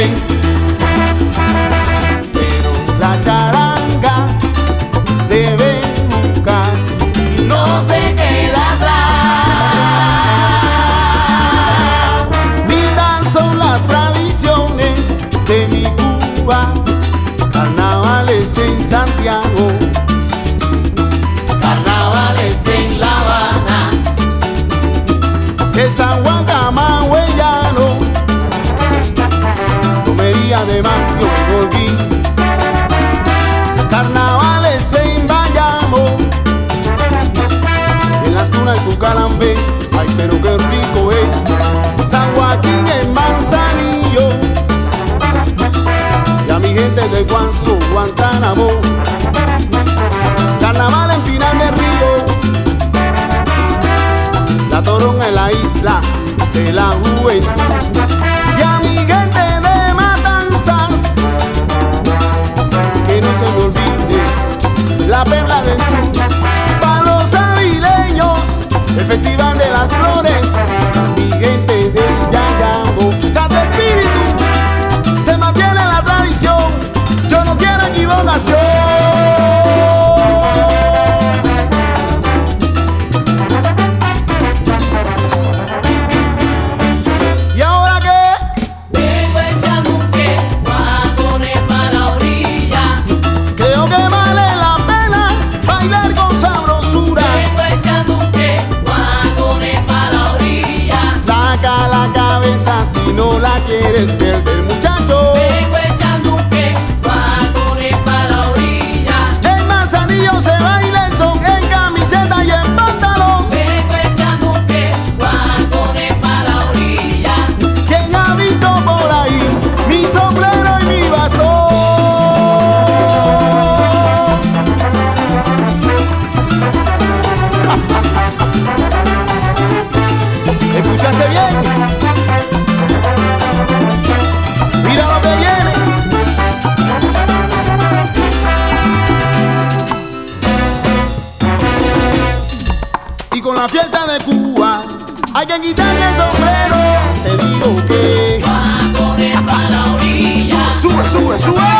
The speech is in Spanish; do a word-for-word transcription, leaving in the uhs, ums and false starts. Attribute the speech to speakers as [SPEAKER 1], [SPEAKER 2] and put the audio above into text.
[SPEAKER 1] bien. Pero la charanga debe buscar y no se queda atrás. Lindas son las tradiciones de mi Cuba, carnavales en Santiago,
[SPEAKER 2] carnavales en La Habana,
[SPEAKER 1] de San Juan Camagüeyano, romería de Mayo Corbí, carnavales en Bayamo, en las Tunas y Tucalambé, ay pero qué rico es, San Joaquín en Manzanillo, y a mi gente de Guanzo, Guantánamo, carnaval en Pinar del Río, la Toronja en la isla de la Juventud, y a mi gente de Matanzas, que no se me olvide la perla del sur. Para los avileños, el Festival de las Flores, mi gente del Yayabo, Santo Espíritu, se mantiene la tradición, yo no quiero equivocación. Si no la quieres perder, muchacho,
[SPEAKER 2] vengo echando un pie, guacones para la orilla.
[SPEAKER 1] En Manzanillo se baila el son, en camiseta y en pantalón.
[SPEAKER 2] Vengo echando un pie, guacones para la orilla.
[SPEAKER 1] ¿Quién ha visto por ahí mi sombrero y mi bastón? ¿Escuchaste bien? Mira lo que viene. Y con la fiesta de Cuba hay que quitarle el sombrero. Te digo que
[SPEAKER 2] guacones para la orilla.
[SPEAKER 1] sube, sube, sube.